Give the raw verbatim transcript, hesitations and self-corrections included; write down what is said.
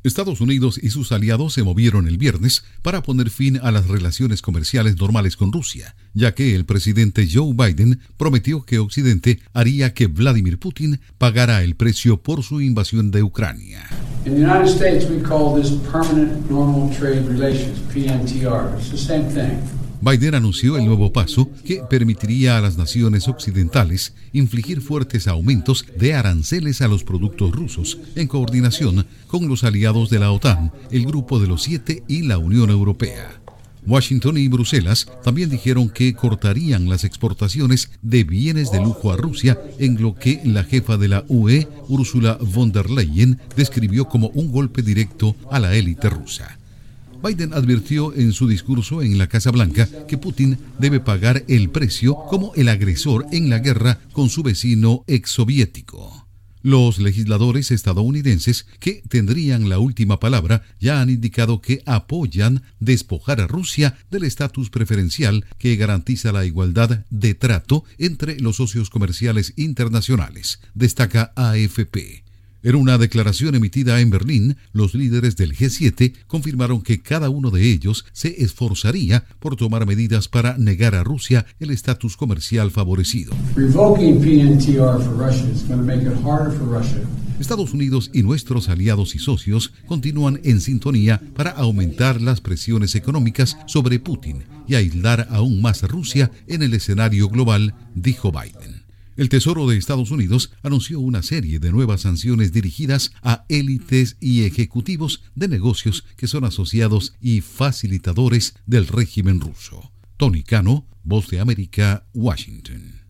Estados Unidos y sus aliados se movieron el viernes para poner fin a las relaciones comerciales normales con Rusia, ya que el presidente Joe Biden prometió que Occidente haría que Vladimir Putin pagara el precio por su invasión de Ucrania. In the United States we call this Permanent Normal Trade Relations, P N T R. It's the same thing. Biden anunció el nuevo paso que permitiría a las naciones occidentales infligir fuertes aumentos de aranceles a los productos rusos, en coordinación con los aliados de la OTAN, el Grupo de los Siete y la Unión Europea. Washington y Bruselas también dijeron que cortarían las exportaciones de bienes de lujo a Rusia, en lo que la jefa de la U E, Ursula von der Leyen, describió como un golpe directo a la élite rusa. Biden advirtió en su discurso en la Casa Blanca que Putin debe pagar el precio como el agresor en la guerra con su vecino exsoviético. Los legisladores estadounidenses, que tendrían la última palabra, ya han indicado que apoyan despojar a Rusia del estatus preferencial que garantiza la igualdad de trato entre los socios comerciales internacionales, destaca A F P. En una declaración emitida en Berlín, los líderes del G siete confirmaron que cada uno de ellos se esforzaría por tomar medidas para negar a Rusia el estatus comercial favorecido. Revoking P N T R for Russia is going to make it harder for Russia. Estados Unidos y nuestros aliados y socios continúan en sintonía para aumentar las presiones económicas sobre Putin y aislar aún más a Rusia en el escenario global, dijo Biden. El Tesoro de Estados Unidos anunció una serie de nuevas sanciones dirigidas a élites y ejecutivos de negocios que son asociados y facilitadores del régimen ruso. Tony Cano, Voz de América, Washington.